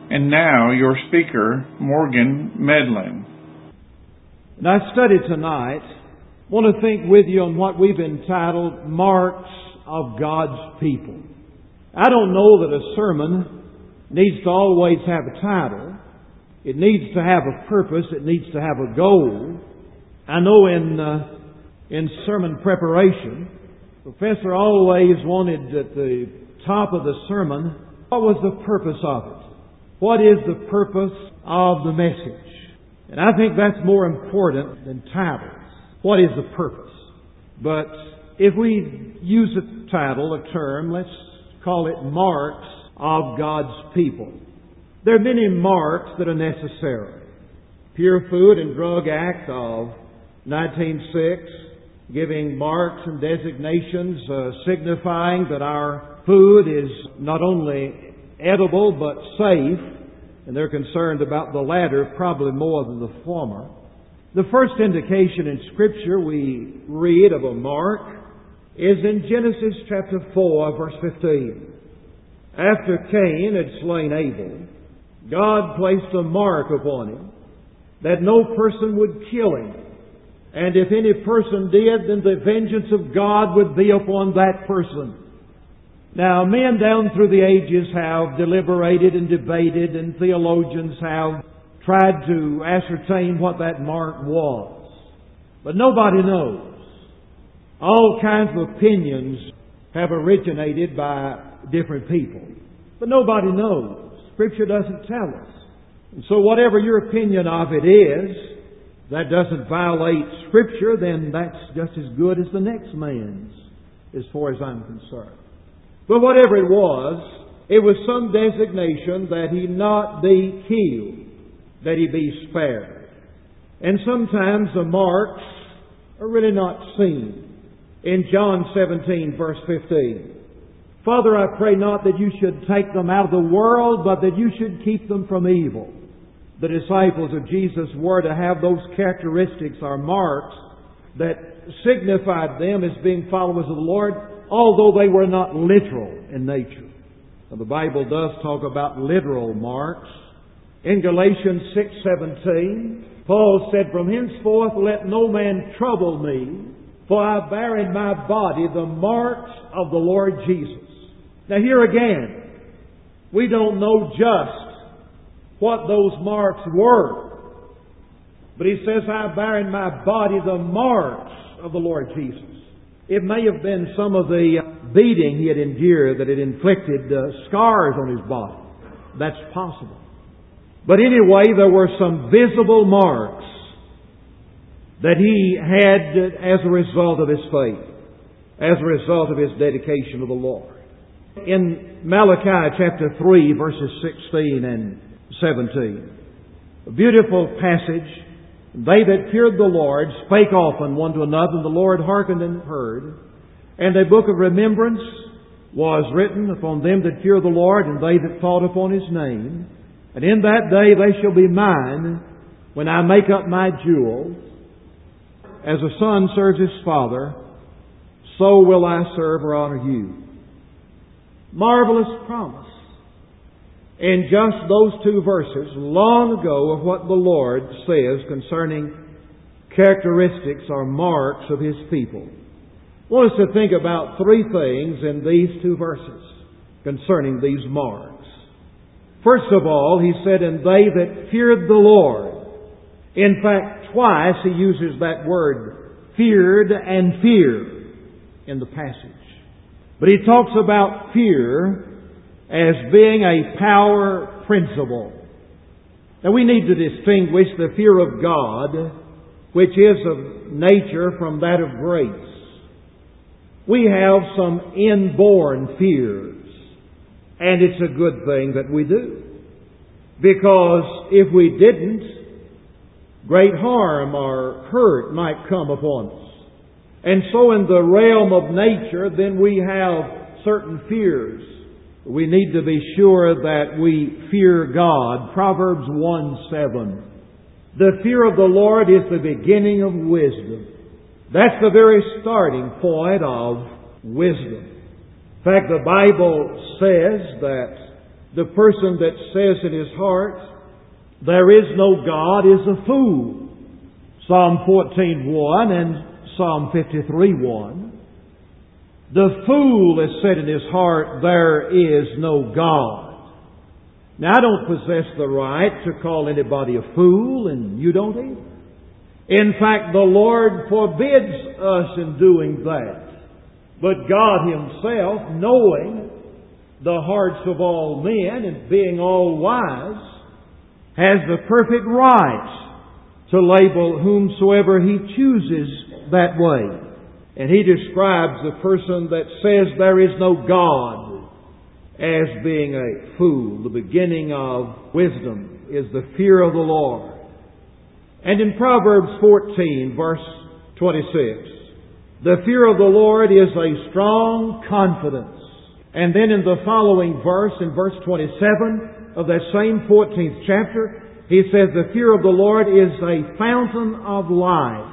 And now your speaker, Morgan Medlin. And I studied tonight, want to think with you on what we've entitled Marks of God's People. I don't know that a sermon needs to always have a title. It needs to have a purpose. It needs to have a goal. I know in sermon preparation, the professor always wanted at the top of the sermon, what was the purpose of it? What is the purpose of the message? And I think that's more important than titles. What is the purpose? But if we use a title, a term, let's call it Marks of God's People. There are many marks that are necessary. Pure Food and Drug Act of 1906, giving marks and designations signifying that our food is not only edible but safe, and they're concerned about the latter probably more than the former. The first indication in Scripture we read of a mark is in Genesis chapter 4, verse 15. After Cain had slain Abel, God placed a mark upon him that no person would kill him. And if any person did, then the vengeance of God would be upon that person. Now, men down through the ages have deliberated and debated, and theologians have tried to ascertain what that mark was. But nobody knows. All kinds of opinions have originated by different people. But nobody knows. Scripture doesn't tell us. And so whatever your opinion of it is, that doesn't violate Scripture, then that's just as good as the next man's, as far as I'm concerned. But whatever it was some designation that he not be killed, that he be spared. And sometimes the marks are really not seen. In John 17, verse 15, Father, I pray not that you should take them out of the world, but that you should keep them from evil. The disciples of Jesus were to have those characteristics or marks that signified them as being followers of the Lord, although they were not literal in nature. Now, the Bible does talk about literal marks. In Galatians 6:17, Paul said, From henceforth let no man trouble me, for I bear in my body the marks of the Lord Jesus. Now here again, we don't know just what those marks were. But he says, I bear in my body the marks of the Lord Jesus. It may have been some of the beating he had endured that had inflicted scars on his body. That's possible. But anyway, there were some visible marks that he had as a result of his faith, as a result of his dedication to the Lord. In Malachi chapter 3, verses 16 and 17, a beautiful passage. They that feared the Lord spake often one to another, and the Lord hearkened and heard. And a book of remembrance was written upon them that fear the Lord, and they that thought upon His name. And in that day they shall be mine, when I make up my jewels. As a son serves his father, so will I serve or honor you. Marvelous promise. In just those two verses, long ago, of what the Lord says concerning characteristics or marks of His people. I want us to think about three things in these two verses concerning these marks. First of all, He said, and they that feared the Lord. In fact, twice He uses that word, feared and fear, in the passage. But He talks about fear as being a power principle. Now we need to distinguish the fear of God, which is of nature, from that of grace. We have some inborn fears, and it's a good thing that we do. Because if we didn't, great harm or hurt might come upon us. And so in the realm of nature, then we have certain fears. We need to be sure that we fear God. Proverbs 1:7. The fear of the Lord is the beginning of wisdom. That's the very starting point of wisdom. In fact, the Bible says that The person that says in his heart, "There is no God," is a fool. Psalm 14:1 and Psalm 53:1. The fool has said in his heart, "There is no God." Now, I don't possess the right to call anybody a fool, and you don't either. In fact, the Lord forbids us in doing that. But God Himself, knowing the hearts of all men and being all wise, has the perfect right to label whomsoever He chooses that way. And He describes the person that says there is no God as being a fool. The beginning of wisdom is the fear of the Lord. And in Proverbs 14, verse 26, the fear of the Lord is a strong confidence. And then in the following verse, in verse 27 of that same 14th chapter, he says the fear of the Lord is a fountain of life.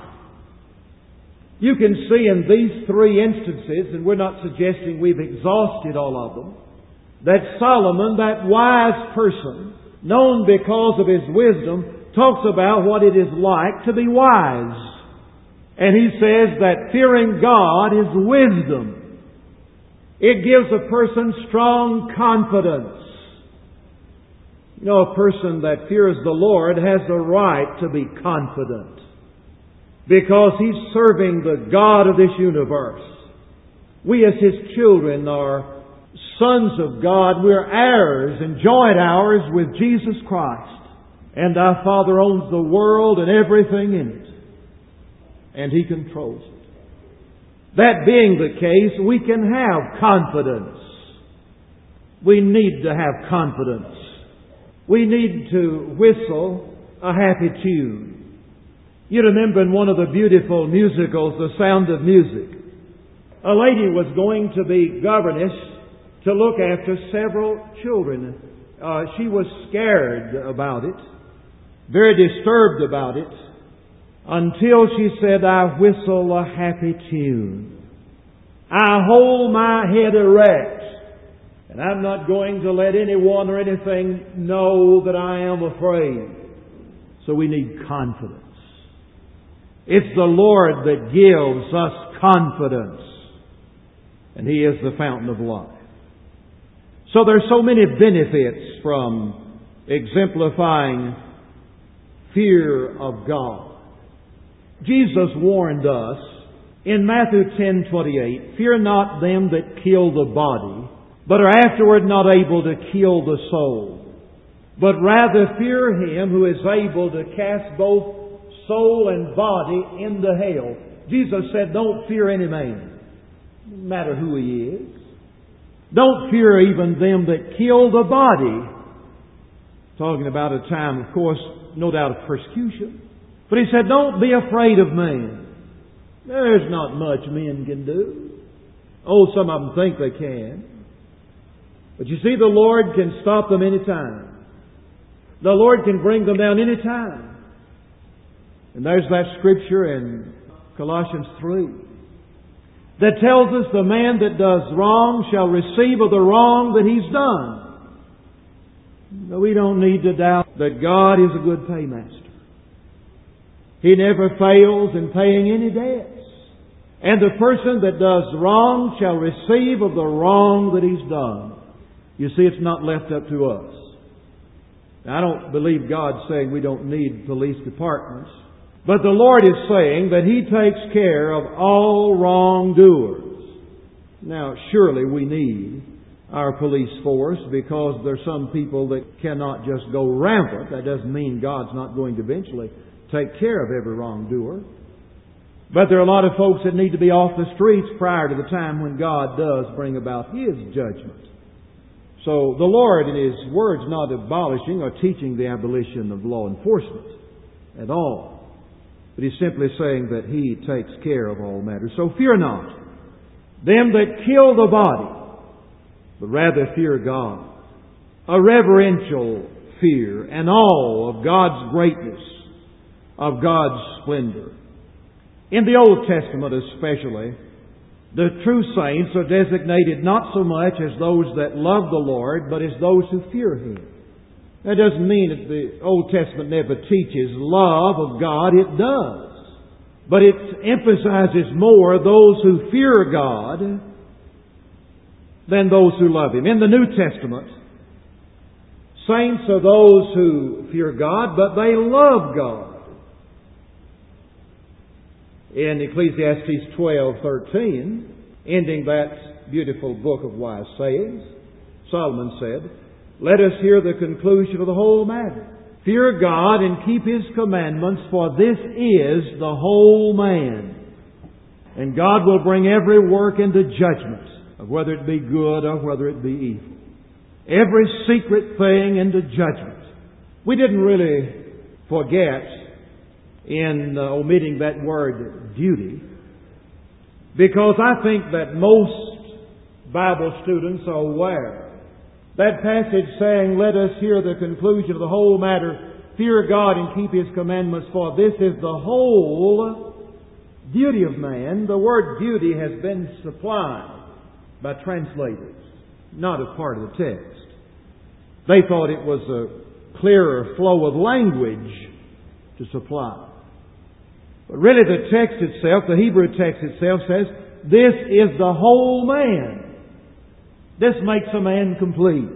You can see in these three instances, and we're not suggesting we've exhausted all of them, that Solomon, that wise person, known because of his wisdom, talks about what it is like to be wise. And he says that fearing God is wisdom. It gives a person strong confidence. You know, a person that fears the Lord has the right to be confident because he's serving the God of this universe. We as His children are sons of God. We're heirs and joint heirs with Jesus Christ. And our Father owns the world and everything in it. And He controls it. That being the case, we can have confidence. We need to have confidence. We need to whistle a happy tune. You remember in one of the beautiful musicals, The Sound of Music, a lady was going to be governess to look after several children. She was scared about it, very disturbed about it, until she said, "I whistle a happy tune. I hold my head erect, and I'm not going to let anyone or anything know that I am afraid." So we need confidence. It's the Lord that gives us confidence, and He is the fountain of life. So there's so many benefits from exemplifying fear of God. Jesus warned us in Matthew 10:28, "Fear not them that kill the body, but are afterward not able to kill the soul. But rather fear Him who is able to cast both soul and body into hell." Jesus said, don't fear any man, no matter who he is. Don't fear even them that kill the body. Talking about a time, of course, no doubt of persecution. But He said, don't be afraid of man. There's not much men can do. Oh, some of them think they can. But you see, the Lord can stop them any time. The Lord can bring them down any time. And there's that scripture in Colossians 3 that tells us the man that does wrong shall receive of the wrong that he's done. We don't need to doubt that God is a good paymaster. He never fails in paying any debts. And the person that does wrong shall receive of the wrong that he's done. You see, it's not left up to us. Now, I don't believe God's saying we don't need police departments. But the Lord is saying that He takes care of all wrongdoers. Now, surely we need our police force because there's some people that cannot just go rampant. That doesn't mean God's not going to eventually take care of every wrongdoer. But there are a lot of folks that need to be off the streets prior to the time when God does bring about His judgment. So the Lord in His Word is not abolishing or teaching the abolition of law enforcement at all. But He's simply saying that He takes care of all matters. So fear not them that kill the body, but rather fear God. A reverential fear and awe of God's greatness, of God's splendor. In the Old Testament especially, The true saints are designated not so much as those that love the Lord, but as those who fear Him. That doesn't mean that the Old Testament never teaches love of God. It does. But it emphasizes more those who fear God than those who love Him. In the New Testament, saints are those who fear God, but they love God. In Ecclesiastes 12:13, ending that beautiful book of wise sayings, Solomon said, "Let us hear the conclusion of the whole matter. Fear God and keep His commandments, for this is the whole man. And God will bring every work into judgment, of whether it be good or whether it be evil. Every secret thing into judgment." We didn't really forget in omitting that word duty, because I think that most Bible students are aware that passage saying, "Let us hear the conclusion of the whole matter, fear God and keep His commandments, for this is the whole duty of man." The word duty has been supplied by translators, not as part of the text. They thought it was a clearer flow of language to supply. But really the text itself, the Hebrew text itself says, this is the whole man. This makes a man complete.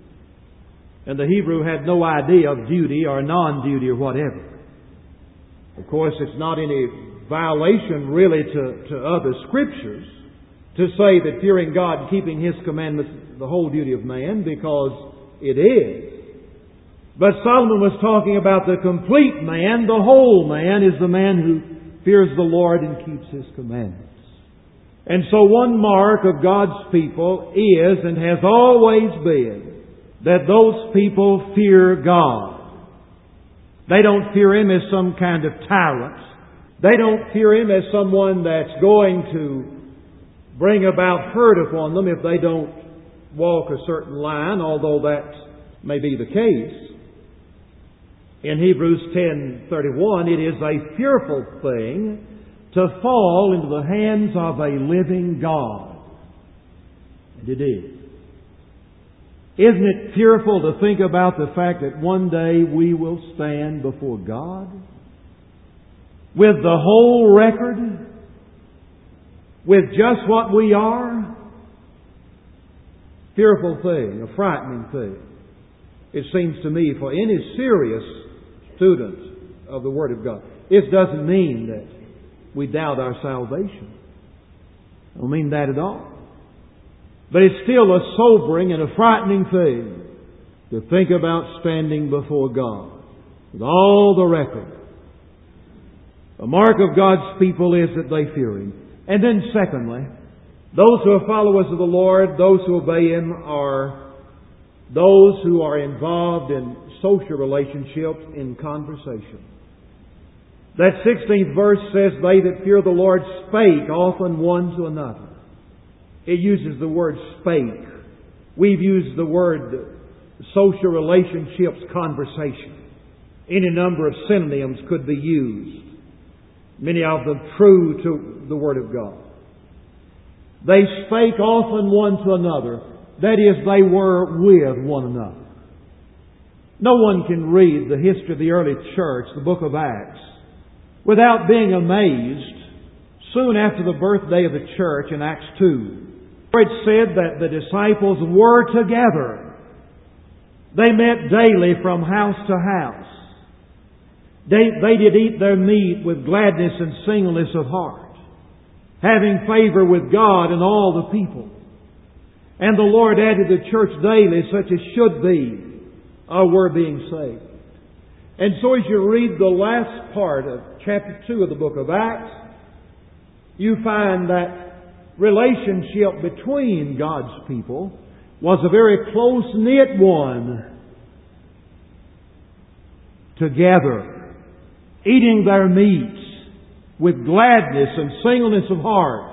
And the Hebrew had no idea of duty or non-duty or whatever. Of course, it's not any violation really to other scriptures to say that fearing God and keeping His commandments is the whole duty of man, because it is. But Solomon was talking about the complete man. The whole man is the man who fears the Lord and keeps His commandments. And so one mark of God's people is and has always been that those people fear God. They don't fear Him as some kind of tyrant. They don't fear Him as someone that's going to bring about hurt upon them if they don't walk a certain line, although that may be the case. In Hebrews 10:31, it is a fearful thing to fall into the hands of a living God. And it is. Isn't it fearful to think about the fact that one day we will stand before God with the whole record, with just what we are? Fearful thing, a frightening thing. It seems to me for any serious student of the Word of God. This doesn't mean that we doubt our salvation. I don't mean that at all. But it's still a sobering and a frightening thing to think about standing before God with all the record. A mark of God's people is that they fear Him. And then secondly, those who are followers of the Lord, those who obey Him, are those who are involved in social relationships, in conversation. That 16th verse says, "They that fear the Lord spake often one to another." It uses the word spake. We've used the word social relationships, conversation. Any number of synonyms could be used. Many of them true to the Word of God. They spake often one to another. That is, they were with one another. No one can read the history of the early church, the book of Acts, without being amazed soon after the birthday of the church in Acts 2, where it said that the disciples were together. They met daily from house to house. They did eat their meat with gladness and singleness of heart, having favor with God and all the people. And the Lord added to the church daily such as should be or were being saved. And so as you read the last part of chapter 2 of the book of Acts, you find that relationship between God's people was a very close-knit one. Together, eating their meats with gladness and singleness of heart.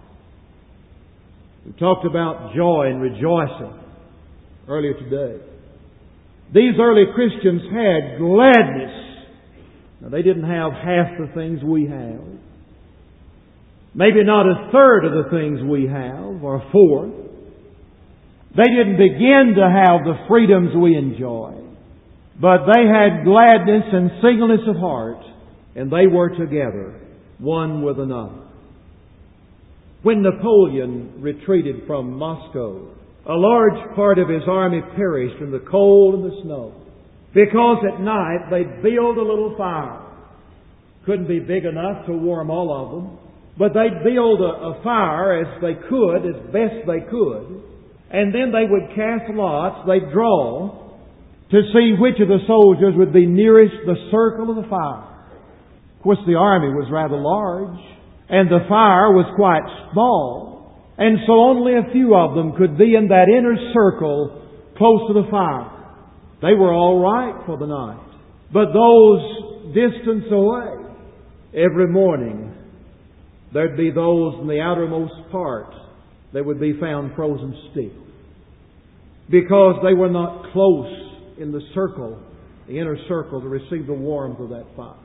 We talked about joy and rejoicing earlier today. These early Christians had gladness. Now, they didn't have half the things we have. maybe not a third of the things we have, or a fourth. They didn't begin to have the freedoms we enjoy, but they had gladness and singleness of heart, and they were together, one with another. When Napoleon retreated from Moscow, a large part of his army perished in the cold and the snow, because at night they'd build a little fire. Couldn't be big enough to warm all of them, but they'd build a fire as they could, as best they could, and then they would cast lots, they'd draw, to see which of the soldiers would be nearest the circle of the fire. Of course, the army was rather large, and the fire was quite small, and so only a few of them could be in that inner circle close to the fire. They were all right for the night. But those distance away, every morning, there'd be those in the outermost part that would be found frozen still, because they were not close in the circle, the inner circle, to receive the warmth of that fire.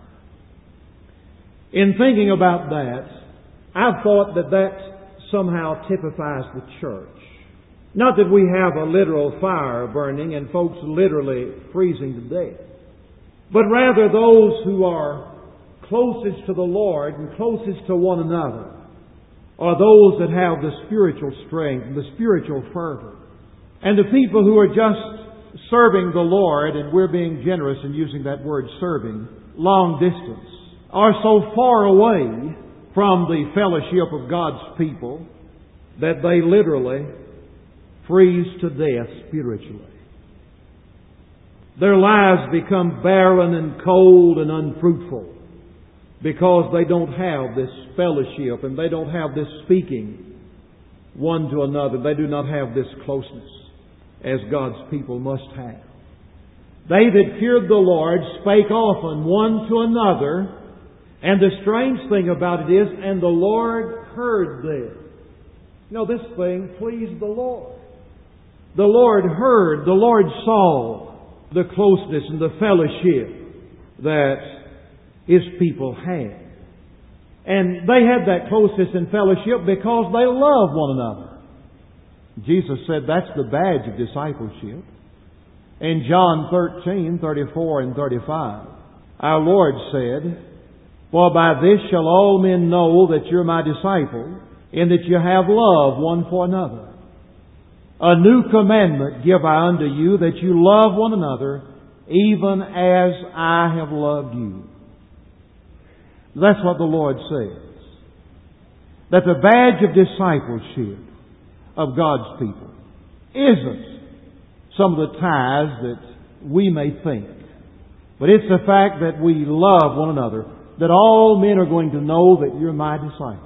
In thinking about that, I've thought that somehow typifies the church. Not that we have a literal fire burning and folks literally freezing to death, but rather those who are closest to the Lord and closest to one another are those that have the spiritual strength and the spiritual fervor. And the people who are just serving the Lord, and we're being generous in using that word serving, long distance, are so far away from the fellowship of God's people that they literally freeze to death spiritually. Their lives become barren and cold and unfruitful because they don't have this fellowship and they don't have this speaking one to another. They do not have this closeness as God's people must have. They that feared the Lord spake often one to another, and the strange thing about it is, and the Lord heard them. You know, this thing pleased the Lord. The Lord heard, the Lord saw the closeness and the fellowship that His people had. And they had that closeness and fellowship because they loved one another. Jesus said that's the badge of discipleship. In John 13:34 and 35, our Lord said, "For by this shall all men know that you're my disciple, in that you have love one for another. A new commandment give I unto you, that you love one another, even as I have loved you." That's what the Lord says. That the badge of discipleship of God's people isn't some of the ties that we may think, but it's the fact that we love one another, that all men are going to know that you're my disciples.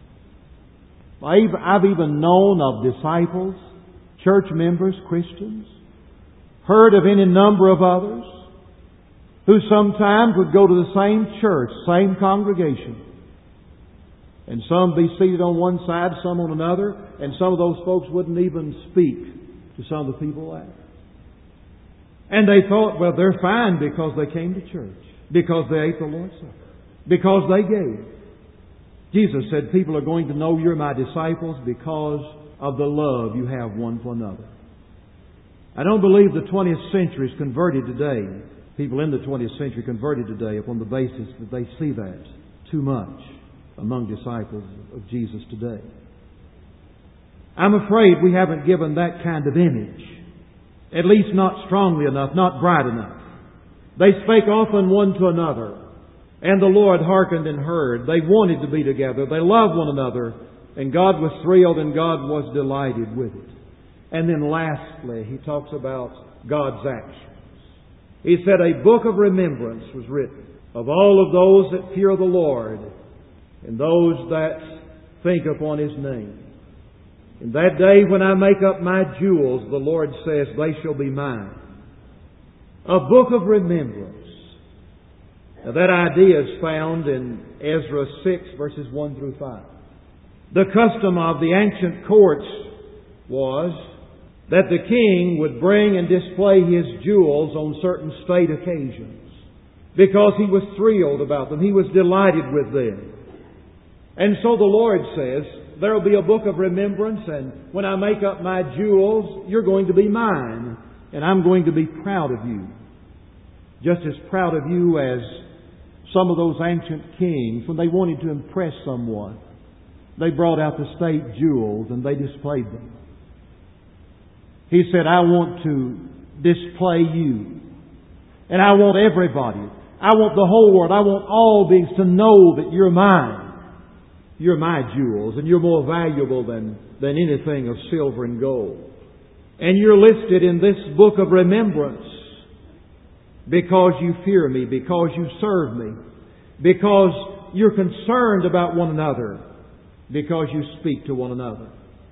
I've even known of disciples, church members, Christians, heard of any number of others who sometimes would go to the same church, same congregation, and some be seated on one side, some on another, and some of those folks wouldn't even speak to some of the people there. And they thought, well, they're fine because they came to church, because they ate the Lord's Supper, because they gave. Jesus said, people are going to know you're my disciples because of the love you have one for another. I don't believe the 20th century is converted today. People in the 20th century converted today upon the basis that they see that too much among disciples of Jesus today. I'm afraid we haven't given that kind of image, at least not strongly enough, not bright enough. They spake often one to another, and the Lord hearkened and heard. They wanted to be together. They loved one another, and God was thrilled and God was delighted with it. And then lastly, He talks about God's actions. He said, a book of remembrance was written of all of those that fear the Lord and those that think upon His name. In that day when I make up my jewels, the Lord says, they shall be mine. A book of remembrance. Now that idea is found in Ezra 6 verses 1 through 5. The custom of the ancient courts was that the king would bring and display his jewels on certain state occasions because he was thrilled about them. He was delighted with them. And so the Lord says, there will be a book of remembrance, and when I make up my jewels, you're going to be mine, and I'm going to be proud of you. Just as proud of you as some of those ancient kings, when they wanted to impress someone, they brought out the state jewels and they displayed them. He said, I want to display you. And I want everybody. I want the whole world. I want all beings to know that you're mine. You're my jewels, and you're more valuable than anything of silver and gold. And you're listed in this book of remembrance because you fear me, because you serve me, because you're concerned about one another, because you speak to one another.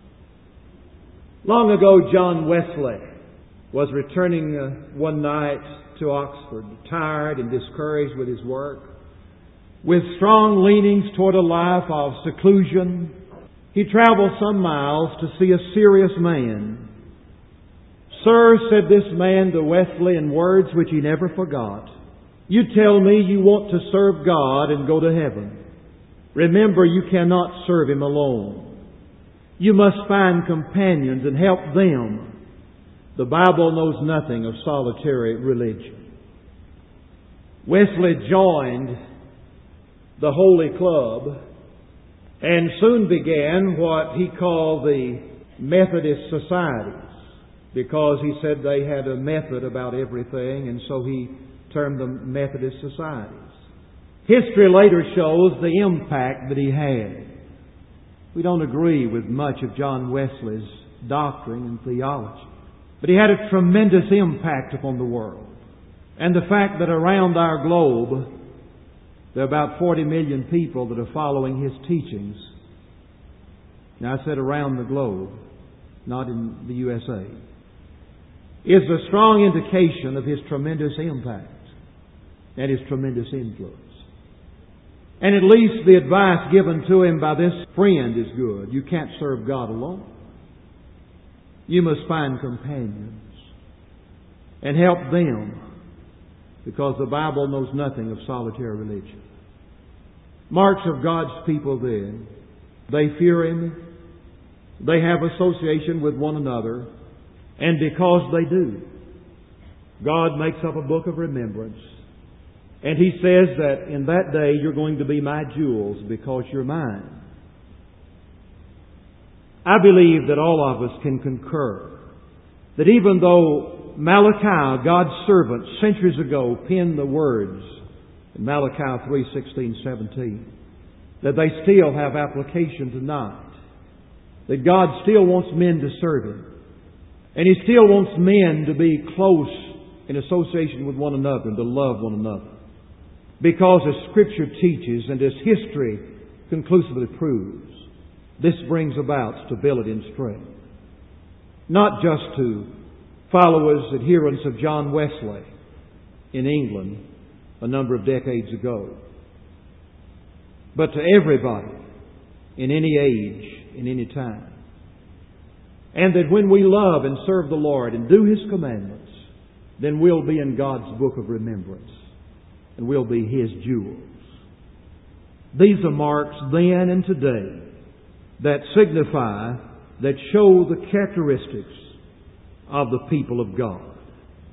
Long ago, John Wesley was returning one night to Oxford, tired and discouraged with his work, with strong leanings toward a life of seclusion. He traveled some miles to see a serious man. Sir, said this man to Wesley in words which he never forgot, you tell me you want to serve God and go to heaven. Remember, you cannot serve Him alone. You must find companions and help them. The Bible knows nothing of solitary religion. Wesley joined the Holy Club and soon began what he called the Methodist Societies, because he said they had a method about everything, and so he termed them Methodist Societies. History later shows the impact that he had. We don't agree with much of John Wesley's doctrine and theology, but he had a tremendous impact upon the world. And the fact that around our globe there are about 40 million people that are following his teachings. Now I said around the globe, not in the USA, is a strong indication of his tremendous impact and his tremendous influence. And at least the advice given to him by this friend is good. You can't serve God alone. You must find companions and help them, because the Bible knows nothing of solitary religion. Marks of God's people then, they fear Him, they have association with one another, and because they do, God makes up a book of remembrance. And He says that in that day you're going to be my jewels because you're mine. I believe that all of us can concur that even though Malachi, God's servant, centuries ago penned the words in Malachi 3:16-17, that they still have application tonight. That God still wants men to serve Him. And He still wants men to be close in association with one another and to love one another. Because as Scripture teaches and as history conclusively proves, this brings about stability and strength. Not just to followers, adherents of John Wesley in England a number of decades ago, but to everybody in any age, in any time. And that when we love and serve the Lord and do His commandments, then we'll be in God's book of remembrance. And we'll be His jewels. These are marks then and today that signify, that show the characteristics of the people of God.